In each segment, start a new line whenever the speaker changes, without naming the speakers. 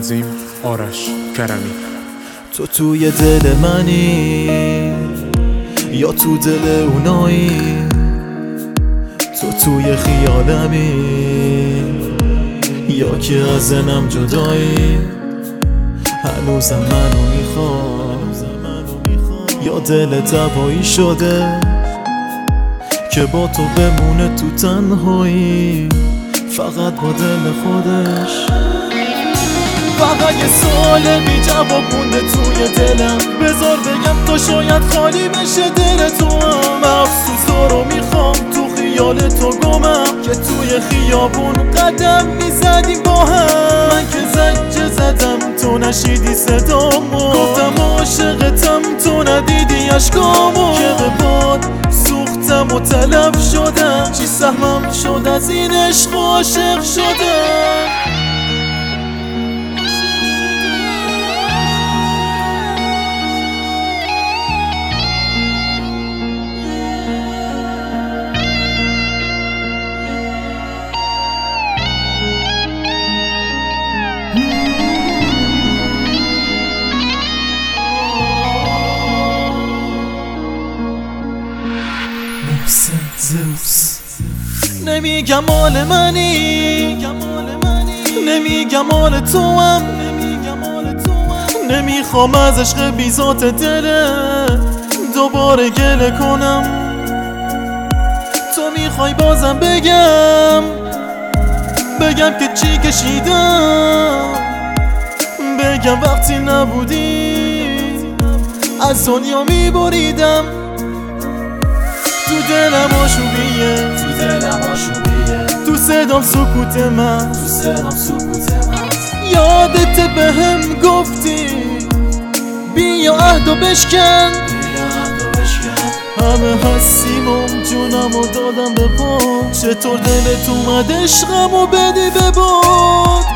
تنظیم آرش کرمی.
تو توی دل منی یا تو دل اونایی، تو توی خیالمی یا که از ذهنم جدایی. هنوزم منو میخواد یا دل تبایی شده که با تو بمونه تو تنهایی، فقط با دل خودش. فقط یه سوال بی جواب مونده توی دلم، بذار بگم تو شاید خالی بشه دل تو هم. افسوس تو رو میخوام، تو خیال تو گمم که توی خیابون قدم میزدیم با هم. من که زنگ زدم تو نشیدی صدامو، گفتم عاشقتم تو ندیدی اشکامو. که به باد سوختم و تلف شدم، چی سهمم شد از این عشق عاشق شدم. نمیگم مال منی، نمیگم مال تو هم، نمیخوام از عشق بی ذات دله دوباره گله کنم. تو میخوای بازم بگم که چی کشیدم، بگم وقتی نبودی از دنیا میبریدم. تو دلم آشوبیه، تو صدام سکوت من، یادت بهم گفتی بیا عهدو بشکن. همه هستیم و جونمو دادم به باد، چطور دلت اومد عشقمو بدی به باد.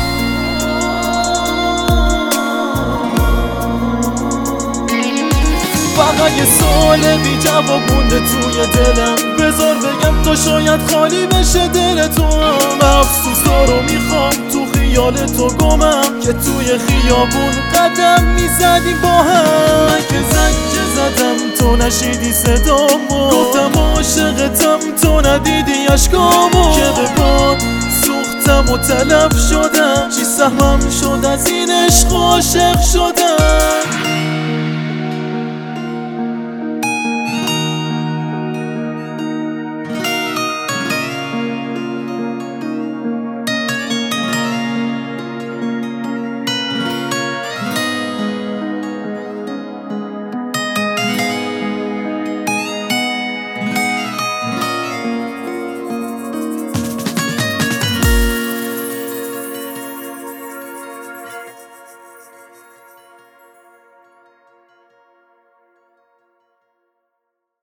فقط یه سوال بی جواب مونده توی دلم، بذار بگم تو شاید خالی بشه دل تو هم. افسوس تو رو میخوام، تو خیال تو گمم که توی خیابون قدم میزدیم با هم. من که زنگ زدم تو نشیدی صدامو، گفتم عاشقتم تو ندیدی اشکامو. که به باد سوختم و تلف شدم، چی سهمم شد از این عشق عاشق شدم.